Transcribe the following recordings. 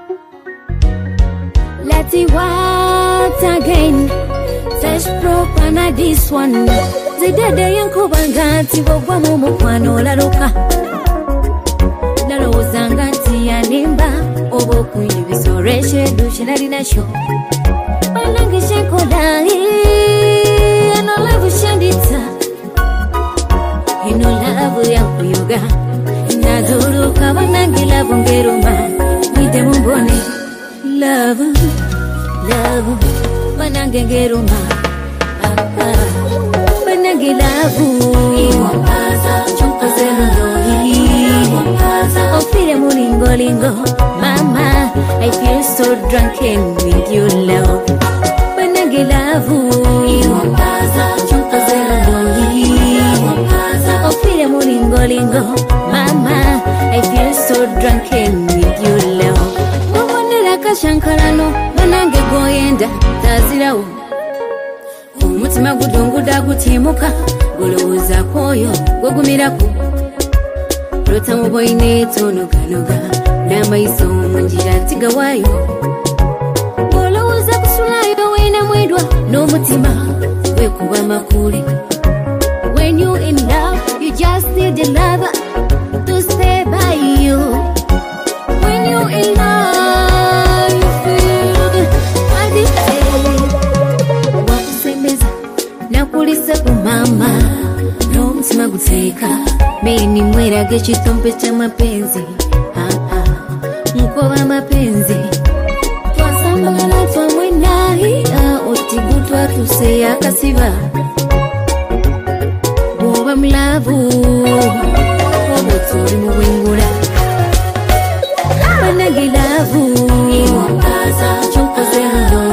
Let's see what again. Search proper na this one. Zidede yanko banganti wogwa mukwano laruka. Nalo zanganti ya nimba obo kuyibisoreshe dushinari na show. Banangishe kodai no love shandita. Ino love ya kuyoga. Nazuruka banangila bongeruma. Nide mumbone. Love, love, banangeruma. Banangilavu, chunkozelo ofire mulingo lingo. Mama, I feel so drunken with you love. Banangilavu, chunkozelo ofire mulingo lingo. Mama, I feel so drunken with you love. Shankarano banange goyenda tazirawo umutima gudunguda gutimuka goloza koyo gogumirako rota muboine tonoganoga namaiso munjira tigawayo goloza kusulayo wena mwedwa n'omutima wekuba makuli. When you in love you just need a lover to stay by you. When you in love nakulisa kumama no mtima guteka meni mwera gechitompe cha mapenzi mkoba mapenzi twasambala twamwenahi otigutwa tuseya kasiva boba mlavu obotori muwingula banagilavu chunkozelo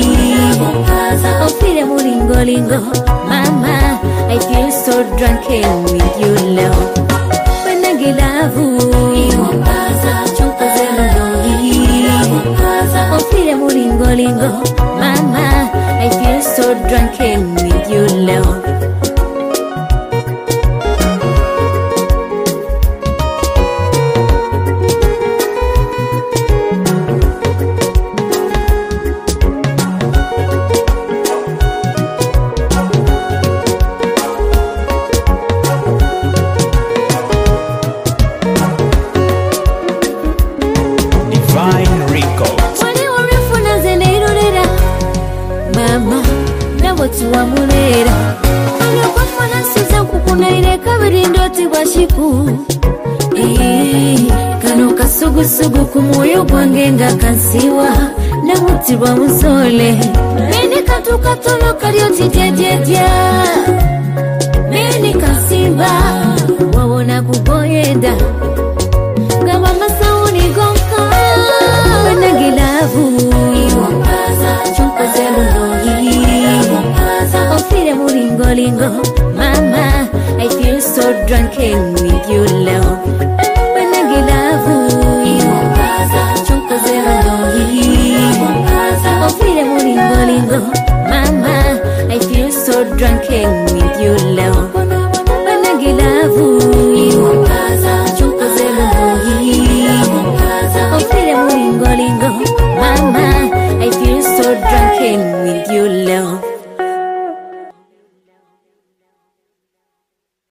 ofire mulingo lingo. Mama, I feel so drunken with you love. Banangilavu chunkozelo ofire mulingo lingo. Mama, I feel so drunken with you love. Kano kasugu kumoyo gwangenga kansiwa na muti wa musole meni katono kalio titietia meni kansiba wawona kugoyenda